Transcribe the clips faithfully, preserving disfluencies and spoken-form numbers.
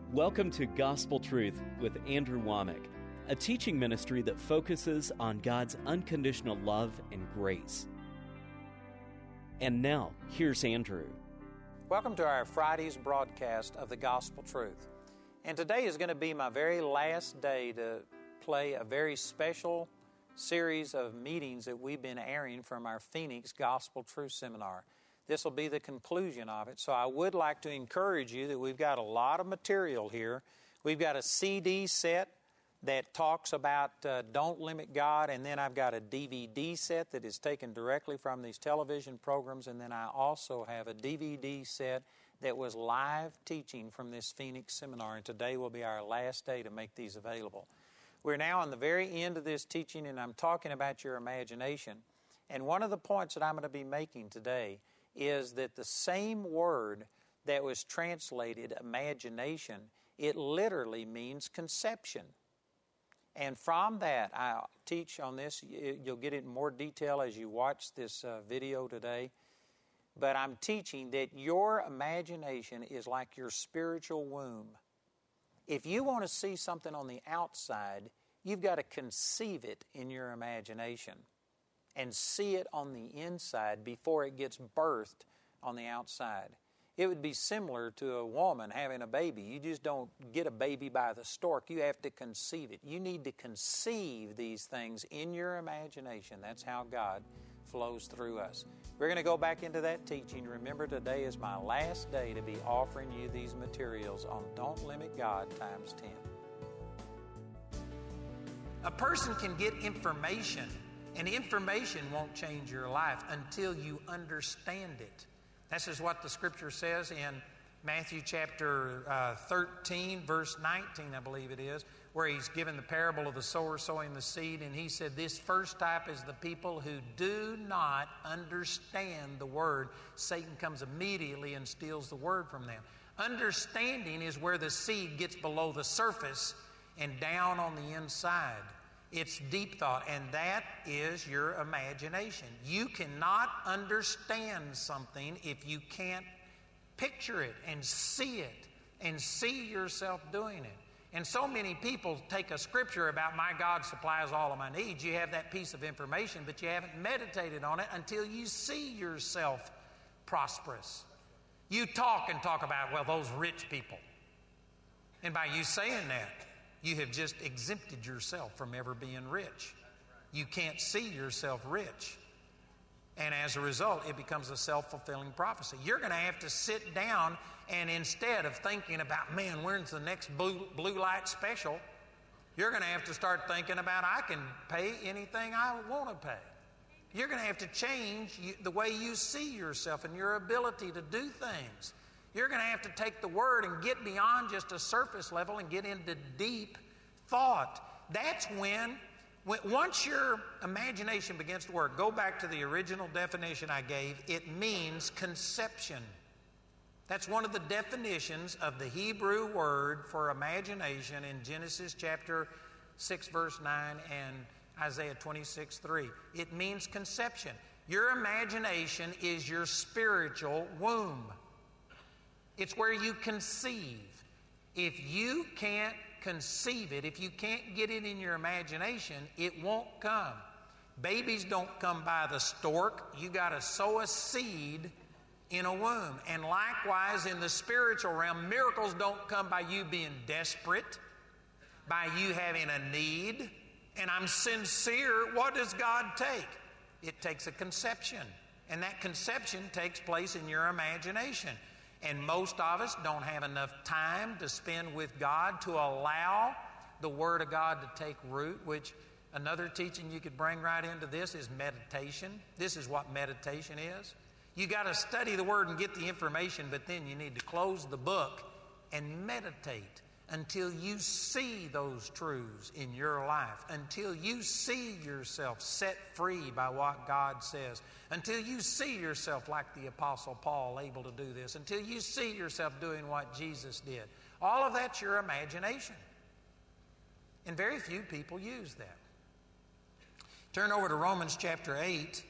Welcome to Gospel Truth with Andrew Womack, a teaching ministry that focuses on God's unconditional love and grace. And now, here's Andrew. Welcome to our Friday's broadcast of the Gospel Truth. And today is going to be my very last day to play a very special series of meetings that we've been airing from our Phoenix Gospel Truth Seminar. This will be the conclusion of it. So I would like to encourage you that we've got a lot of material here. We've got a C D set that talks about uh, Don't Limit God, and then I've got a D V D set that is taken directly from these television programs, and then I also have a D V D set that was live teaching from this Phoenix seminar, and today will be our last day to make these available. We're now on the very end of this teaching, and I'm talking about your imagination. And one of the points that I'm going to be making today is that the same word that was translated imagination, it literally means conception. And from that, I'll teach on this. You'll get it in more detail as you watch this uh, video today. But I'm teaching that your imagination is like your spiritual womb. If you want to see something on the outside, you've got to conceive it in your imagination and see it on the inside before it gets birthed on the outside. It would be similar to a woman having a baby. You just don't get a baby by the stork. You have to conceive it. You need to conceive these things in your imagination. That's how God flows through us. We're going to go back into that teaching. Remember, today is my last day to be offering you these materials on Don't Limit God times ten. A person can get information, and information won't change your life until you understand it. This is what the Scripture says in Matthew chapter uh, thirteen, verse nineteen, I believe it is, where He's given the parable of the sower sowing the seed, and He said this first type is the people who do not understand the Word. Satan comes immediately and steals the Word from them. Understanding is where the seed gets below the surface and down on the inside. It's deep thought, and that is your imagination. You cannot understand something if you can't picture it and see it and see yourself doing it. And so many people take a scripture about my God supplies all of my needs. You have that piece of information, but you haven't meditated on it until you see yourself prosperous. You talk and talk about, well, those rich people. And by you saying that, you have just exempted yourself from ever being rich. You can't see yourself rich. And as a result, it becomes a self-fulfilling prophecy. You're going to have to sit down and instead of thinking about, man, when's the next blue, blue light special, you're going to have to start thinking about, I can pay anything I want to pay. You're going to have to change the way you see yourself and your ability to do things. You're going to have to take the Word and get beyond just a surface level and get into deep thought. That's when, when, once your imagination begins to work, go back to the original definition I gave, it means conception. That's one of the definitions of the Hebrew word for imagination in Genesis chapter six, verse nine, and Isaiah twenty-six, three. It means conception. Your imagination is your spiritual womb. It's where you conceive. If you can't conceive it, if you can't get it in your imagination, it won't come. Babies don't come by the stork. You got to sow a seed in a womb. And likewise, in the spiritual realm, miracles don't come by you being desperate, by you having a need. And I'm sincere. What does God take? It takes a conception. And that conception takes place in your imagination. And most of us don't have enough time to spend with God to allow the Word of God to take root, which another teaching you could bring right into this is meditation. This is what meditation is. You got to study the Word and get the information, but then you need to close the book and meditate until you see those truths in your life, until you see yourself set free by what God says, until you see yourself like the Apostle Paul able to do this, until you see yourself doing what Jesus did. All of that's your imagination. And very few people use that. Turn over to Romans chapter eight,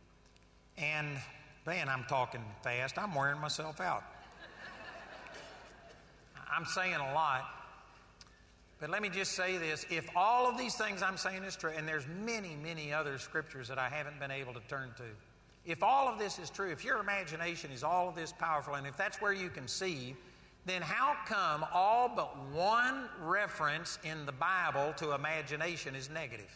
and man, I'm talking fast. I'm wearing myself out. I'm saying a lot, but let me just say this. If all of these things I'm saying is true, and there's many, many other scriptures that I haven't been able to turn to, if all of this is true, if your imagination is all of this powerful, and if that's where you conceive, then how come all but one reference in the Bible to imagination is negative?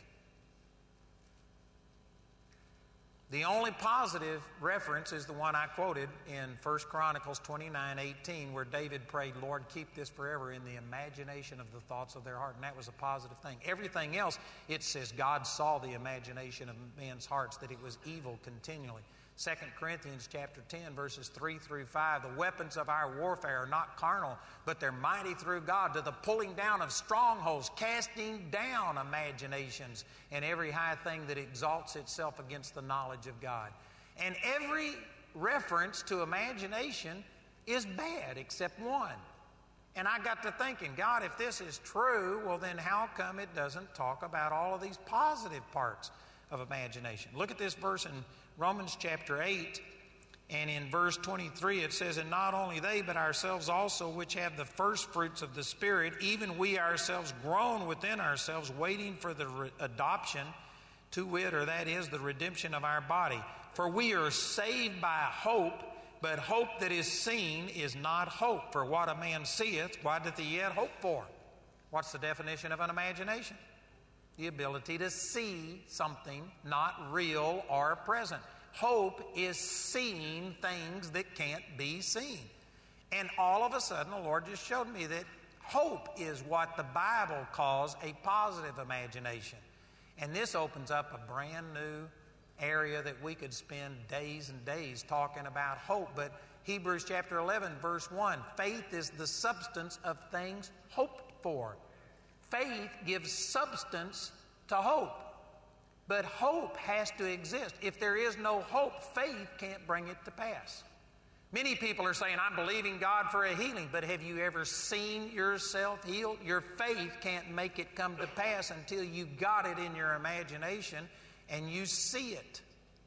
The only positive reference is the one I quoted in First Chronicles twenty-nine eighteen, where David prayed, Lord, keep this forever in the imagination of the thoughts of their heart. And that was a positive thing. Everything else, it says God saw the imagination of men's hearts, that it was evil continually. Second Corinthians chapter ten, verses three through five, the weapons of our warfare are not carnal, but they're mighty through God to the pulling down of strongholds, casting down imaginations and every high thing that exalts itself against the knowledge of God. And every reference to imagination is bad except one. And I got to thinking, God, if this is true, well then how come it doesn't talk about all of these positive parts of imagination? Look at this verse in Romans chapter eight, and in verse twenty-three it says, and not only they, but ourselves also, which have the first fruits of the Spirit, even we ourselves groan within ourselves, waiting for the re- adoption, to wit, or that is, the redemption of our body. For we are saved by hope, but hope that is seen is not hope. For what a man seeth, what doth he yet hope for? What's the definition of an imagination? The ability to see something not real or present. Hope is seeing things that can't be seen. And all of a sudden, the Lord just showed me that hope is what the Bible calls a positive imagination. And this opens up a brand new area that we could spend days and days talking about hope. But Hebrews chapter eleven, verse one, faith is the substance of things hoped for. Faith gives substance to hope. But hope has to exist. If there is no hope, faith can't bring it to pass. Many people are saying, I'm believing God for a healing, but have you ever seen yourself healed? Your faith can't make it come to pass until you got it in your imagination and you see it.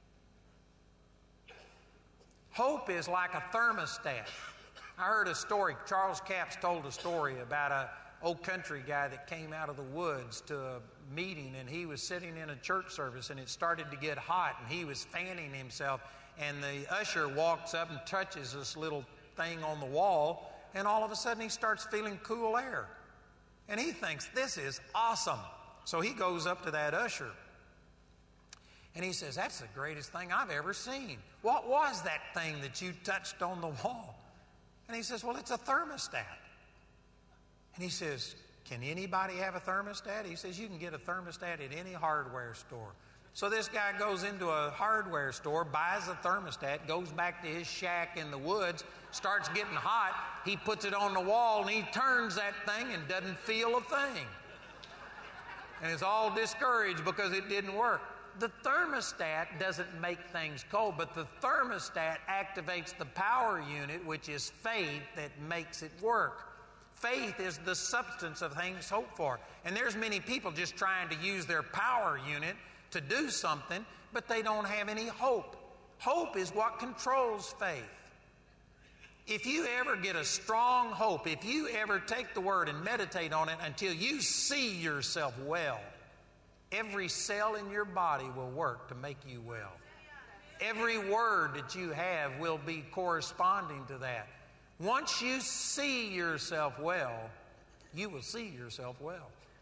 Hope is like a thermostat. I heard a story, Charles Capps told a story about a old country guy that came out of the woods to a meeting, and he was sitting in a church service, and it started to get hot, and he was fanning himself, and the usher walks up and touches this little thing on the wall, and all of a sudden he starts feeling cool air. And he thinks, this is awesome. So he goes up to that usher, and he says, that's the greatest thing I've ever seen. What was that thing that you touched on the wall? And he says, well, it's a thermostat. And he says, can anybody have a thermostat? He says, you can get a thermostat at any hardware store. So this guy goes into a hardware store, buys a thermostat, goes back to his shack in the woods, starts getting hot. He puts it on the wall, and he turns that thing and doesn't feel a thing. And is all discouraged because it didn't work. The thermostat doesn't make things cold, but the thermostat activates the power unit, which is faith, that makes it work. Faith is the substance of things hoped for. And there's many people just trying to use their power unit to do something, but they don't have any hope. Hope is what controls faith. If you ever get a strong hope, if you ever take the Word and meditate on it until you see yourself well, every cell in your body will work to make you well. Every word that you have will be corresponding to that. Once you see yourself well, you will see yourself well.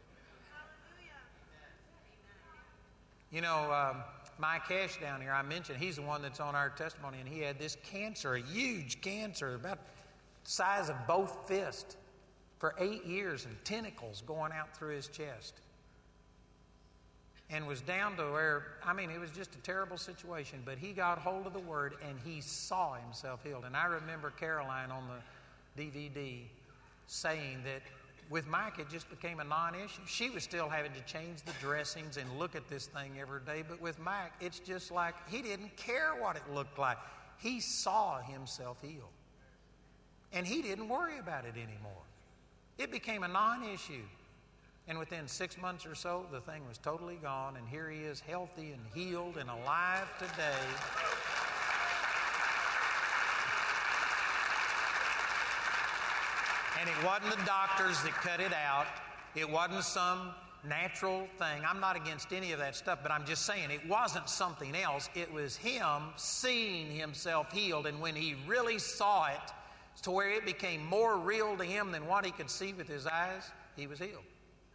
You know, um, Mike Cash down here, I mentioned, he's the one that's on our testimony, and he had this cancer, a huge cancer, about the size of both fists, for eight years, and tentacles going out through his chest. And was down to where, I mean, it was just a terrible situation, but he got hold of the Word and he saw himself healed. And I remember Caroline on the D V D saying that with Mike it just became a non-issue. She was still having to change the dressings and look at this thing every day, but with Mike it's just like he didn't care what it looked like. He saw himself healed. And he didn't worry about it anymore. It became a non-issue. And within six months or so, the thing was totally gone, and here he is, healthy and healed and alive today. And it wasn't the doctors that cut it out. It wasn't some natural thing. I'm not against any of that stuff, but I'm just saying it wasn't something else. It was him seeing himself healed, and when he really saw it to where it became more real to him than what he could see with his eyes, he was healed.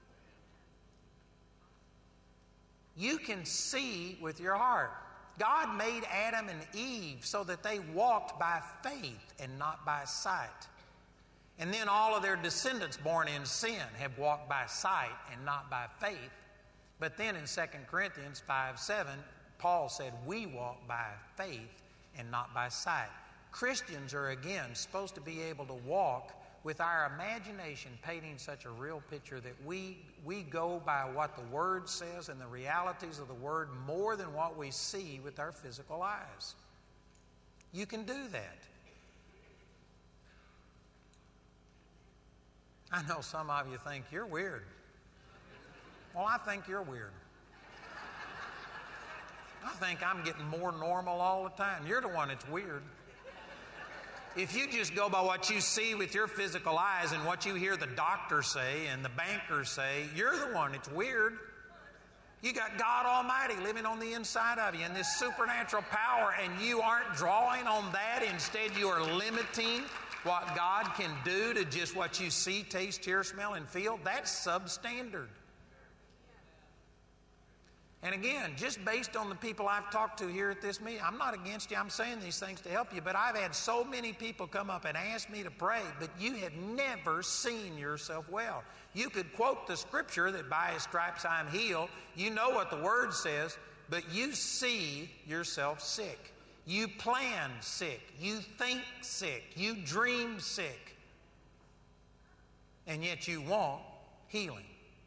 You can see with your heart. God made Adam and Eve so that they walked by faith and not by sight. And then all of their descendants born in sin have walked by sight and not by faith. But then in Second Corinthians five seven, Paul said, we walk by faith and not by sight. Christians are, again, supposed to be able to walk with our imagination painting such a real picture that we, we go by what the Word says and the realities of the Word more than what we see with our physical eyes. You can do that. I know some of you think you're weird. Well, I think you're weird. I think I'm getting more normal all the time. You're the one that's weird. If you just go by what you see with your physical eyes and what you hear the doctor say and the bankers say, you're the one that's weird. You got God Almighty living on the inside of you and this supernatural power, and you aren't drawing on that. Instead, you are limiting what God can do to just what you see, taste, hear, smell, and feel. That's substandard. And again, just based on the people I've talked to here at this meeting, I'm not against you. I'm saying these things to help you. But I've had so many people come up and ask me to pray, but you have never seen yourself well. You could quote the scripture that by his stripes I'm healed. You know what the word says, but you see yourself sick. You plan sick. You think sick. You dream sick. And yet you want healing.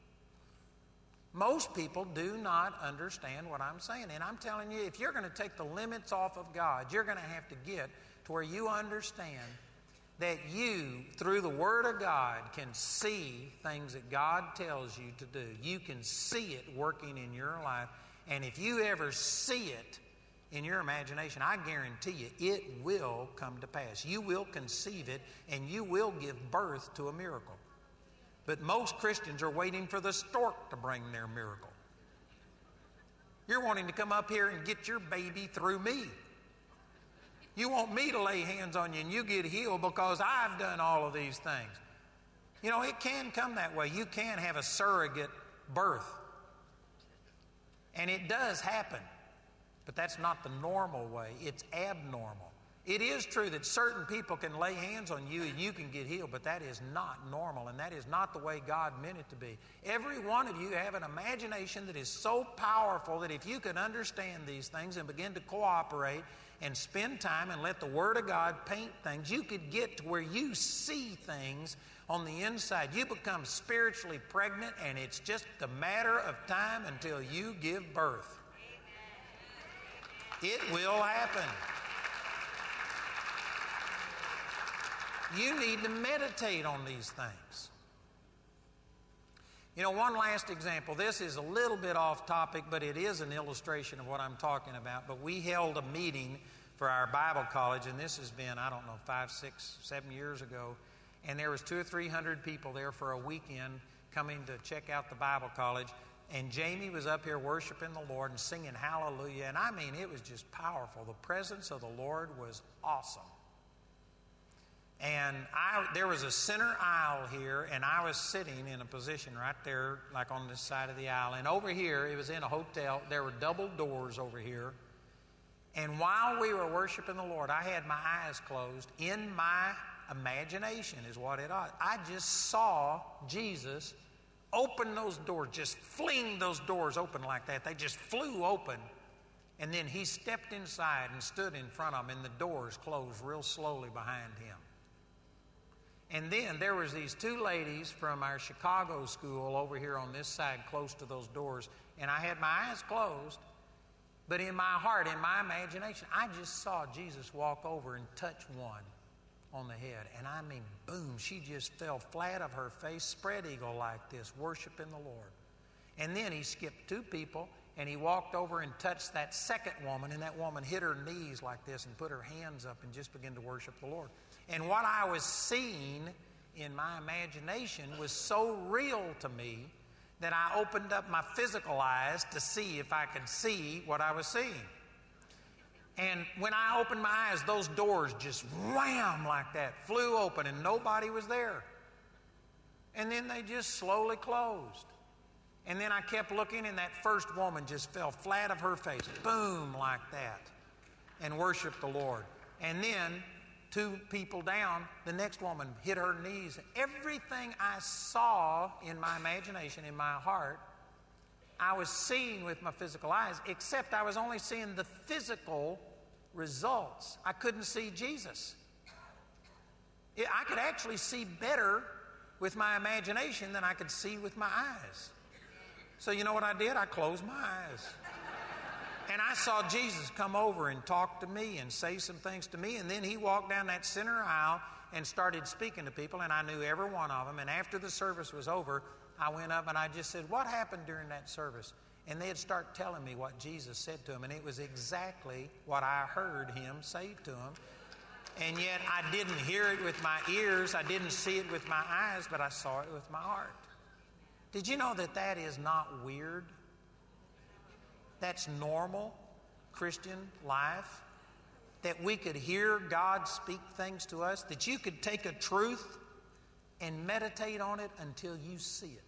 Most people do not understand what I'm saying. And I'm telling you, if you're going to take the limits off of God, you're going to have to get to where you understand that you, through the Word of God, can see things that God tells you to do. You can see it working in your life. And if you ever see it in your imagination, I guarantee you it will come to pass. You will conceive it, and you will give birth to a miracle. But most Christians are waiting for the stork to bring their miracle. You're wanting to come up here and get your baby through me. You want me to lay hands on you and you get healed because I've done all of these things. You know, it can come that way. You can have a surrogate birth. And it does happen. But that's not the normal way. It's abnormal. It is true that certain people can lay hands on you and you can get healed, but that is not normal, and that is not the way God meant it to be. Every one of you have an imagination that is so powerful that if you could understand these things and begin to cooperate and spend time and let the Word of God paint things, you could get to where you see things on the inside. You become spiritually pregnant, and it's just a matter of time until you give birth. It will happen. You need to meditate on these things. You know, one last example. This is a little bit off topic, but it is an illustration of what I'm talking about. But we held a meeting for our Bible college, and this has been, I don't know, five, six, seven years ago. And there was two or three hundred people there for a weekend coming to check out the Bible college. And Jamie was up here worshiping the Lord and singing hallelujah. And I mean, it was just powerful. The presence of the Lord was awesome. And I, there was a center aisle here, and I was sitting in a position right there, like on this side of the aisle. And over here, it was in a hotel. There were double doors over here. And while we were worshiping the Lord, I had my eyes closed. In my imagination is what it was. I just saw Jesus open those doors, just fling those doors open like that. They just flew open. And then he stepped inside and stood in front of them, and the doors closed real slowly behind him. And then there was these two ladies from our Chicago school over here on this side close to those doors. And I had my eyes closed, but in my heart, in my imagination, I just saw Jesus walk over and touch one on the head. And I mean, boom, she just fell flat of her face, spread eagle like this, worshiping the Lord. And then he skipped two people, and he walked over and touched that second woman, and that woman hit her knees like this and put her hands up and just began to worship the Lord. And what I was seeing in my imagination was so real to me that I opened up my physical eyes to see if I could see what I was seeing. And when I opened my eyes, those doors just wham like that, flew open, and nobody was there. And then they just slowly closed. And then I kept looking, and that first woman just fell flat of her face, boom, like that, and worshiped the Lord. And then two people down, the next woman hit her knees. Everything I saw in my imagination, in my heart, I was seeing with my physical eyes, except I was only seeing the physical results. I couldn't see Jesus. I could actually see better with my imagination than I could see with my eyes. So you know what I did? I closed my eyes. And I saw Jesus come over and talk to me and say some things to me. And then he walked down that center aisle and started speaking to people. And I knew every one of them. And after the service was over, I went up and I just said, what happened during that service? And they'd start telling me what Jesus said to them. And it was exactly what I heard him say to them. And yet I didn't hear it with my ears. I didn't see it with my eyes, but I saw it with my heart. Did you know that that is not weird? That's normal Christian life. That we could hear God speak things to us. That you could take a truth and meditate on it until you see it.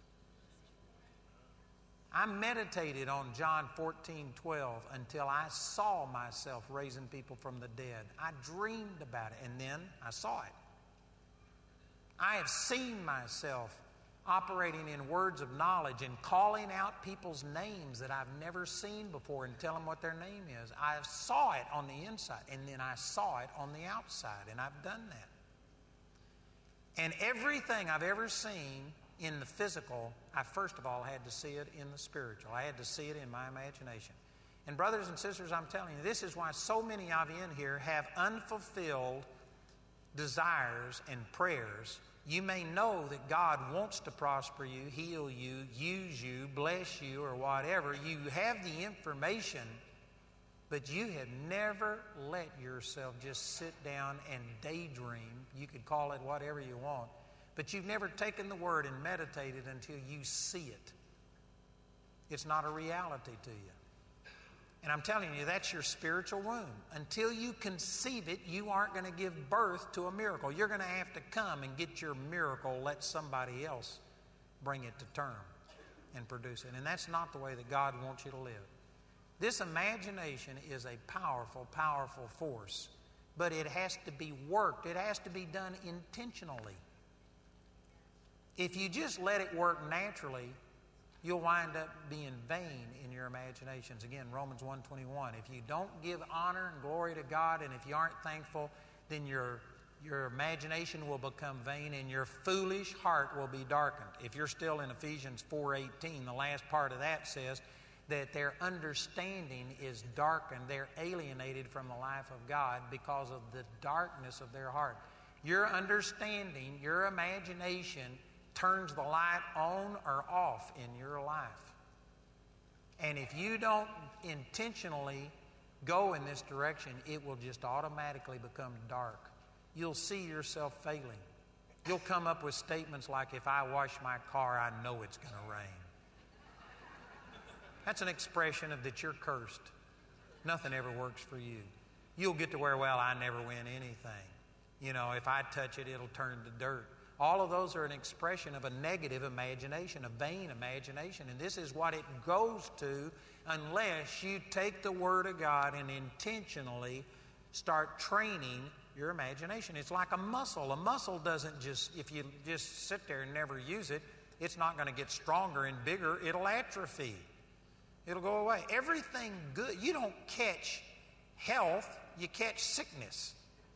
I meditated on John fourteen twelve until I saw myself raising people from the dead. I dreamed about it, and then I saw it. I have seen myself operating in words of knowledge and calling out people's names that I've never seen before and tell them what their name is. I saw it on the inside, and then I saw it on the outside, and I've done that. And everything I've ever seen in the physical, I first of all had to see it in the spiritual. I had to see it in my imagination. And brothers and sisters, I'm telling you, this is why so many of you in here have unfulfilled desires and prayers. You may know that God wants to prosper you, heal you, use you, bless you, or whatever. You have the information, but you have never let yourself just sit down and daydream. You could call it whatever you want. But you've never taken the Word and meditated until you see it. It's not a reality to you. And I'm telling you, that's your spiritual womb. Until you conceive it, you aren't going to give birth to a miracle. You're going to have to come and get your miracle, let somebody else bring it to term and produce it. And that's not the way that God wants you to live. This imagination is a powerful, powerful force. But it has to be worked. It has to be done intentionally. If you just let it work naturally, you'll wind up being vain in your imaginations. Again, Romans one twenty-one. If you don't give honor and glory to God, and if you aren't thankful, then your, your imagination will become vain and your foolish heart will be darkened. If you're still in Ephesians four eighteen, the last part of that says that their understanding is darkened. They're alienated from the life of God because of the darkness of their heart. Your understanding, your imagination turns the light on or off in your life. And if you don't intentionally go in this direction, it will just automatically become dark. You'll see yourself failing. You'll come up with statements like, if I wash my car, I know it's going to rain. That's an expression of that you're cursed. Nothing ever works for you. You'll get to where, well, I never win anything. You know, if I touch it, it'll turn to dirt. All of those are an expression of a negative imagination, a vain imagination. And this is what it goes to unless you take the Word of God and intentionally start training your imagination. It's like a muscle. A muscle doesn't just, if you just sit there and never use it, it's not going to get stronger and bigger. It'll atrophy. It'll go away. Everything good, you don't catch health, you catch sickness.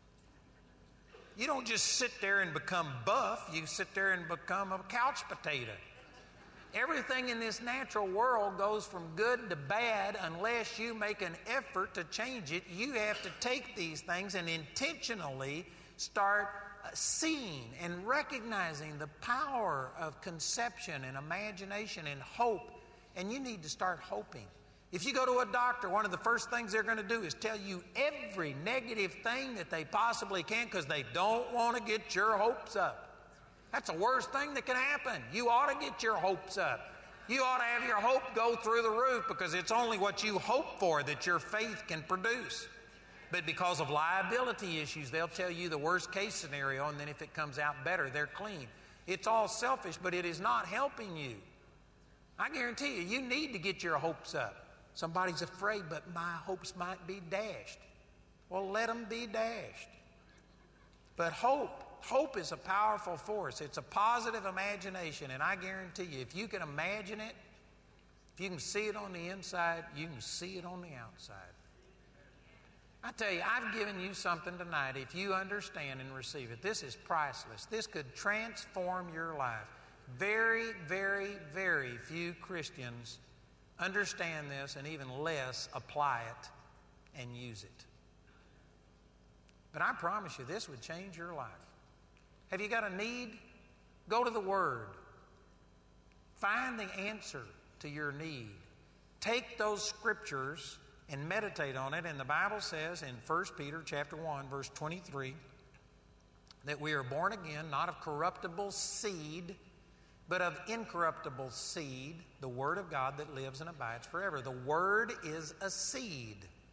You don't just sit there and become buff. You sit there and become a couch potato. Everything in this natural world goes from good to bad unless you make an effort to change it. You have to take these things and intentionally start seeing and recognizing the power of conception and imagination and hope. And you need to start hoping. If you go to a doctor, one of the first things they're going to do is tell you every negative thing that they possibly can because they don't want to get your hopes up. That's the worst thing that can happen. You ought to get your hopes up. You ought to have your hope go through the roof, because it's only what you hope for that your faith can produce. But because of liability issues, they'll tell you the worst case scenario, and then if it comes out better, they're clean. It's all selfish, but it is not helping you. I guarantee you, you need to get your hopes up. Somebody's afraid, but my hopes might be dashed. Well, let them be dashed. But hope, hope is a powerful force. It's a positive imagination, and I guarantee you, if you can imagine it, if you can see it on the inside, you can see it on the outside. I tell you, I've given you something tonight. If you understand and receive it, this is priceless. This could transform your life. Very, very, very few Christians understand this, and even less apply it and use it. But I promise you, this would change your life. Have you got a need? Go to the Word. Find the answer to your need. Take those scriptures and meditate on it. And the Bible says in First Peter chapter one, verse twenty-three, that we are born again, not of corruptible seed, but of incorruptible seed, the Word of God that lives and abides forever. The Word is a seed.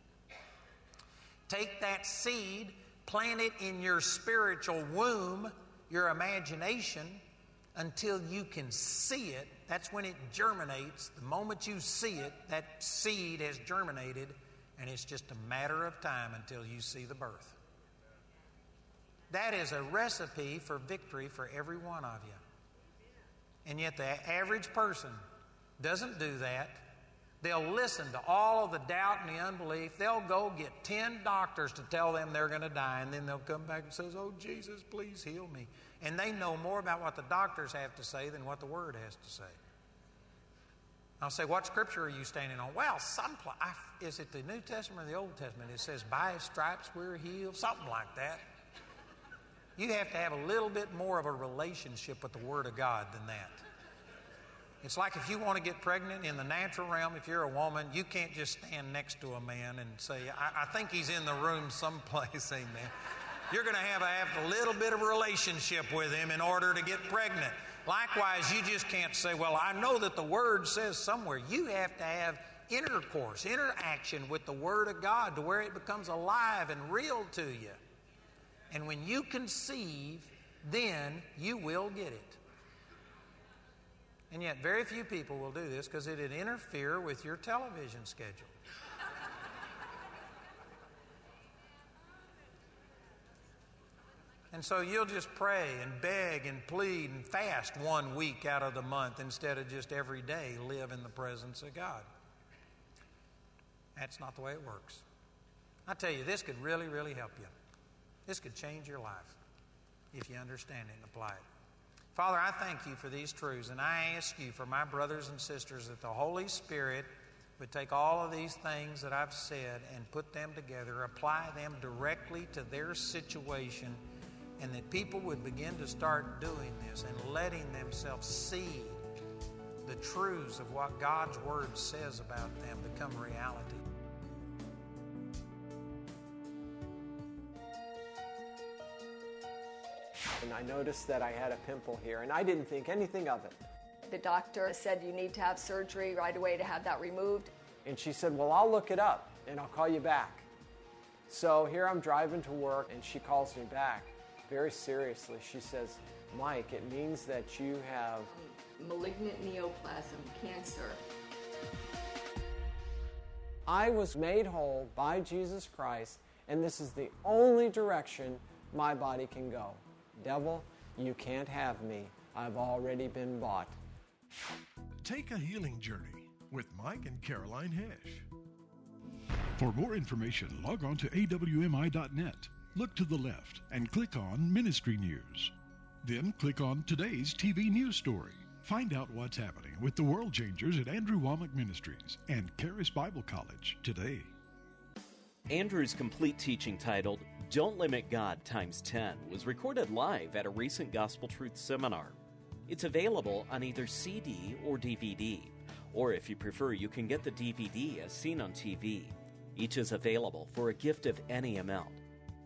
Take that seed, plant it in your spiritual womb, your imagination, until you can see it. That's when it germinates. The moment you see it, that seed has germinated, and it's just a matter of time until you see the birth. That is a recipe for victory for every one of you. And yet the average person doesn't do that. They'll listen to all of the doubt and the unbelief. They'll go get ten doctors to tell them they're going to die, and then they'll come back and say, "Oh, Jesus, please heal me." And they know more about what the doctors have to say than what the Word has to say. I'll say, "What scripture are you standing on?" Well, some pl- I, is it the New Testament or the Old Testament? It says, "By His stripes we're healed," something like that. You have to have a little bit more of a relationship with the Word of God than that. It's like if you want to get pregnant in the natural realm, if you're a woman, you can't just stand next to a man and say, I, I think he's in the room someplace, amen. You're going to have to have a little bit of a relationship with him in order to get pregnant. Likewise, you just can't say, well, I know that the Word says somewhere. You have to have intercourse, interaction with the Word of God to where it becomes alive and real to you. And when you conceive, then you will get it. And yet very few people will do this because it'd interfere with your television schedule. And so you'll just pray and beg and plead and fast one week out of the month instead of just every day live in the presence of God. That's not the way it works. I tell you, this could really, really help you. This could change your life if you understand it and apply it. Father, I thank you for these truths, and I ask you for my brothers and sisters that the Holy Spirit would take all of these things that I've said and put them together, apply them directly to their situation, and that people would begin to start doing this and letting themselves see the truths of what God's Word says about them become reality. And I noticed that I had a pimple here, and I didn't think anything of it. The doctor said you need to have surgery right away to have that removed. And she said, well, I'll look it up, and I'll call you back. So here I'm driving to work, and she calls me back very seriously. She says, Mike, it means that you have malignant neoplasm, cancer. I was made whole by Jesus Christ, and this is the only direction my body can go. Devil, you can't have me. I've already been bought. Take a healing journey with Mike and Caroline Hesh. For more information, log on to A W M I dot net. Look to the left and click on Ministry News. Then click on today's T V news story. Find out what's happening with the World Changers at Andrew Wommack Ministries and Charis Bible College today. Andrew's complete teaching titled Don't Limit God times ten was recorded live at a recent Gospel Truth seminar. It's available on either C D or D V D, or if you prefer, you can get the D V D as seen on T V. Each is available for a gift of any amount.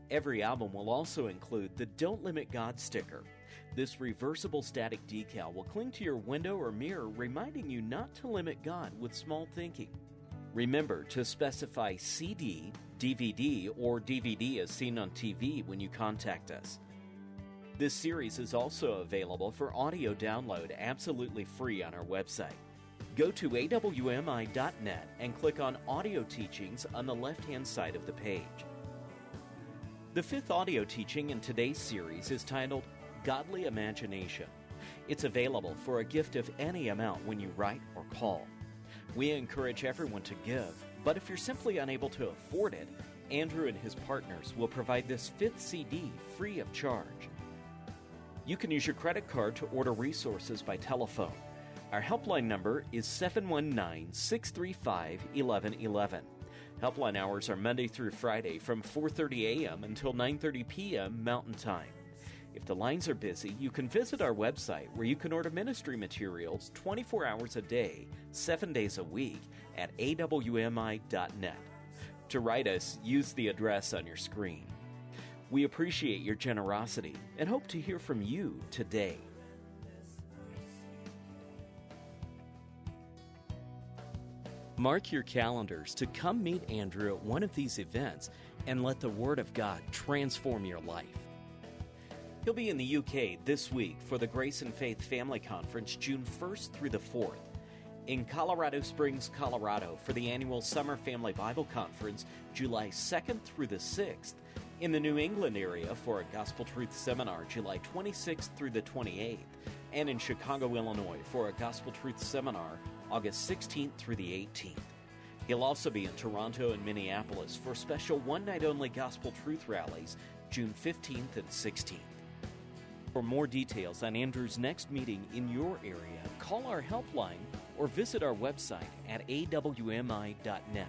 Every album will also include the Don't Limit God sticker. This reversible static decal will cling to your window or mirror, reminding you not to limit God with small thinking. Remember to specify C D, D V D, or D V D as seen on T V when you contact us. This series is also available for audio download absolutely free on our website. Go to A W M I dot net and click on Audio Teachings on the left-hand side of the page. The fifth audio teaching in today's series is titled Godly Imagination. It's available for a gift of any amount when you write or call. We encourage everyone to give, but if you're simply unable to afford it, Andrew and his partners will provide this fifth C D free of charge. You can use your credit card to order resources by telephone. Our helpline number is seven one nine, six three five, one one one one. Helpline hours are Monday through Friday from four thirty a.m. until nine thirty p.m. Mountain Time. If the lines are busy, you can visit our website where you can order ministry materials twenty-four hours a day, seven days a week at A W M I dot net. To write us, use the address on your screen. We appreciate your generosity and hope to hear from you today. Mark your calendars to come meet Andrew at one of these events and let the Word of God transform your life. He'll be in the U K this week for the Grace and Faith Family Conference June first through the fourth, in Colorado Springs, Colorado for the annual Summer Family Bible Conference July second through the sixth, in the New England area for a Gospel Truth Seminar July twenty-sixth through the twenty-eighth, and in Chicago, Illinois for a Gospel Truth Seminar August sixteenth through the eighteenth. He'll also be in Toronto and Minneapolis for special one-night-only Gospel Truth rallies June fifteenth and sixteenth. For more details on Andrew's next meeting in your area, call our helpline or visit our website at A W M I dot net.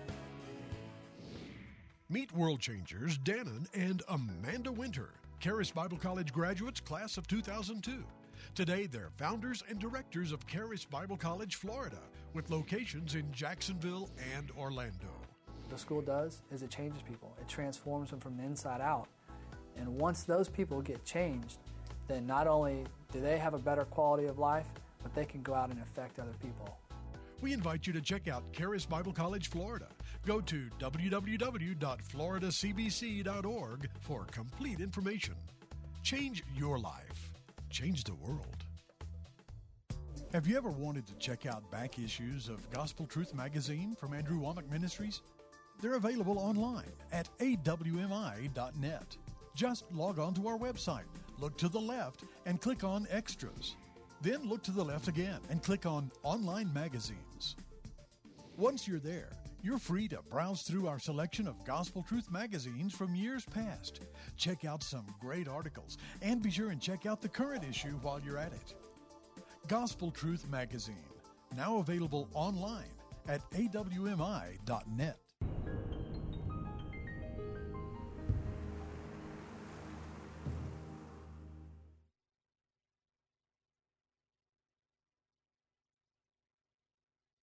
Meet World Changers Dannon and Amanda Winter, Charis Bible College graduates, class of two thousand two. Today, they're founders and directors of Charis Bible College, Florida, with locations in Jacksonville and Orlando. What the school does is it changes people. It transforms them from the inside out. And once those people get changed, then not only do they have a better quality of life, but they can go out and affect other people. We invite you to check out Charis Bible College, Florida. Go to w w w dot florida c b c dot org for complete information. Change your life. Change the world. Have you ever wanted to check out back issues of Gospel Truth magazine from Andrew Wommack Ministries? They're available online at A W M I dot net. Just log on to our website, look to the left, and click on Extras. Then look to the left again and click on Online Magazines. Once you're there, you're free to browse through our selection of Gospel Truth magazines from years past. Check out some great articles, and be sure and check out the current issue while you're at it. Gospel Truth Magazine, now available online at A W M I dot net.